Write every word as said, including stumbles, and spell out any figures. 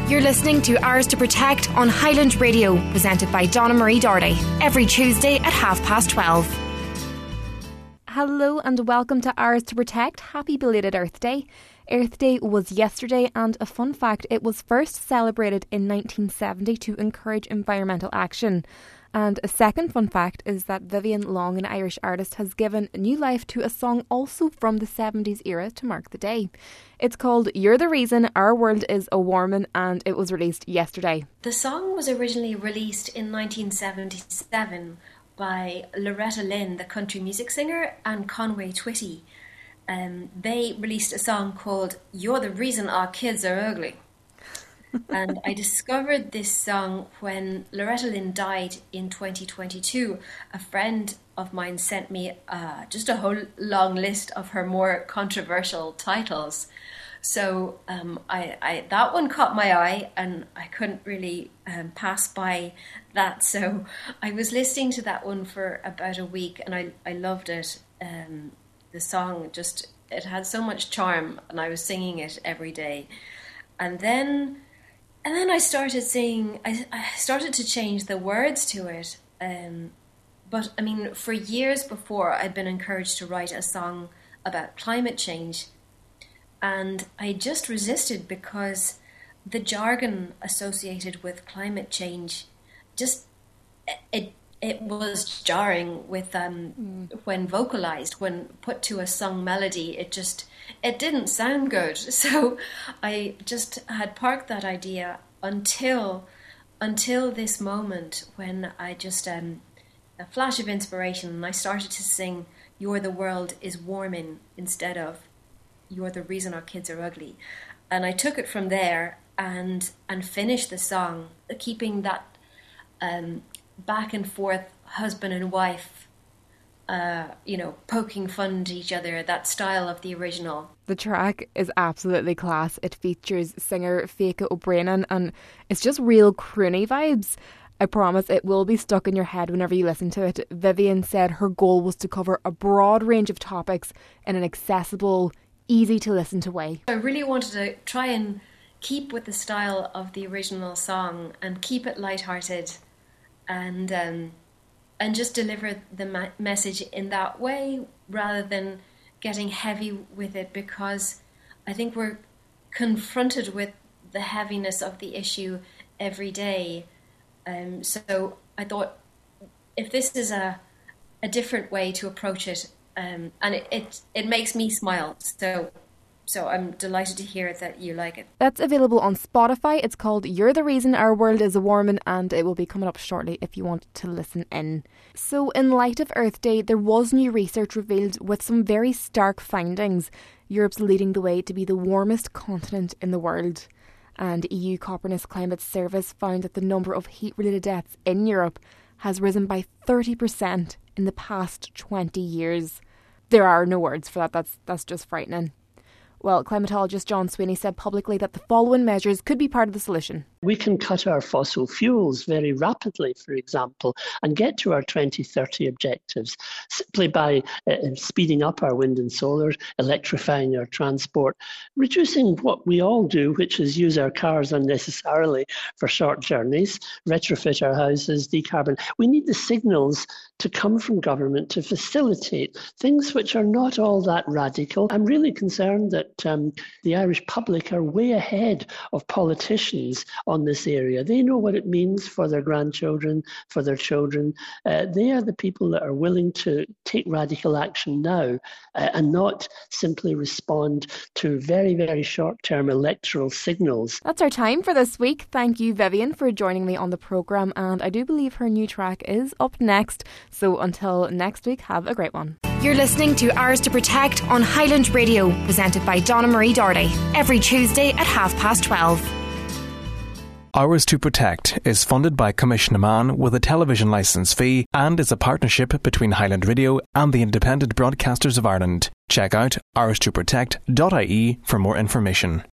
You're listening to Ours to Protect on Highland Radio, presented by Donna Marie Doherty, every Tuesday at half past twelve. Hello and welcome to Ours to Protect. Happy belated Earth Day. Earth Day was yesterday, and a fun fact, it was first celebrated in nineteen seventy to encourage environmental action. And a second fun fact is that Vivian Long, an Irish artist, has given new life to a song also from the seventies era to mark the day. It's called You're the Reason Our World is a Warmin', and it was released yesterday. The song was originally released in nineteen seventy-seven by Loretta Lynn, the country music singer, and Conway Twitty. Um, they released a song called You're the Reason Our Kids Are Ugly. And I discovered this song when Loretta Lynn died in twenty twenty-two. A friend of mine sent me uh, just a whole long list of her more controversial titles. So um, I, I that one caught my eye, and I couldn't really um, pass by that. So I was listening to that one for about a week, and I, I loved it. Um, the song just, it had so much charm, and I was singing it every day. And then... And then I started singing, I, I started to change the words to it. Um, but, I mean, for years before, I'd been encouraged to write a song about climate change. And I just resisted because the jargon associated with climate change, just, it it was jarring with um, mm. when vocalized, when put to a song melody, it just... It didn't sound good, so I just had parked that idea until until this moment when I just, um, a flash of inspiration, and I started to sing You're the World is Warmin' instead of You're the Reason Our Kids Are Ugly. And I took it from there and and finished the song, keeping that um, back and forth husband and wife Uh, you know, poking fun at each other, that style of the original. The track is absolutely class. It features singer Faocha Ó Brianan, and it's just real croony vibes. I promise it will be stuck in your head whenever you listen to it. Vivian said her goal was to cover a broad range of topics in an accessible, easy to listen to way. I really wanted to try and keep with the style of the original song and keep it lighthearted, and um and just deliver the ma- message in that way rather than getting heavy with it, because I think we're confronted with the heaviness of the issue every day. Um, so I thought, if this is a a different way to approach it, um, and it, it, it makes me smile, so... So I'm delighted to hear that you like it. That's available on Spotify. It's called You're the Reason Our World is a Warmin', and it will be coming up shortly if you want to listen in. So in light of Earth Day, there was new research revealed with some very stark findings. Europe's leading the way to be the warmest continent in the world. And E U Copernicus Climate Service found that the number of heat-related deaths in Europe has risen by thirty percent in the past twenty years. There are no words for that. That's that's just frightening. Well, climatologist John Sweeney said publicly that the following measures could be part of the solution. We can cut our fossil fuels very rapidly, for example, and get to our twenty thirty objectives simply by uh, speeding up our wind and solar, electrifying our transport, reducing what we all do, which is use our cars unnecessarily for short journeys, retrofit our houses, decarbon. We need the signals to come from government to facilitate things which are not all that radical. I'm really concerned that um, the Irish public are way ahead of politicians on this area. They know what it means for their grandchildren, for their children. Uh, they are the people that are willing to take radical action now uh, and not simply respond to very, very short-term electoral signals. That's our time for this week. Thank you, Vivian, for joining me on the programme, and I do believe her new track is up next. So until next week, have a great one. You're listening to Ours to Protect on Highland Radio, presented by Donna Marie Doherty, every Tuesday at half past twelve. Ours to Protect is funded by Commission Man with a television licence fee and is a partnership between Highland Radio and the Independent Broadcasters of Ireland. Check out ours to protect dot I E for more information.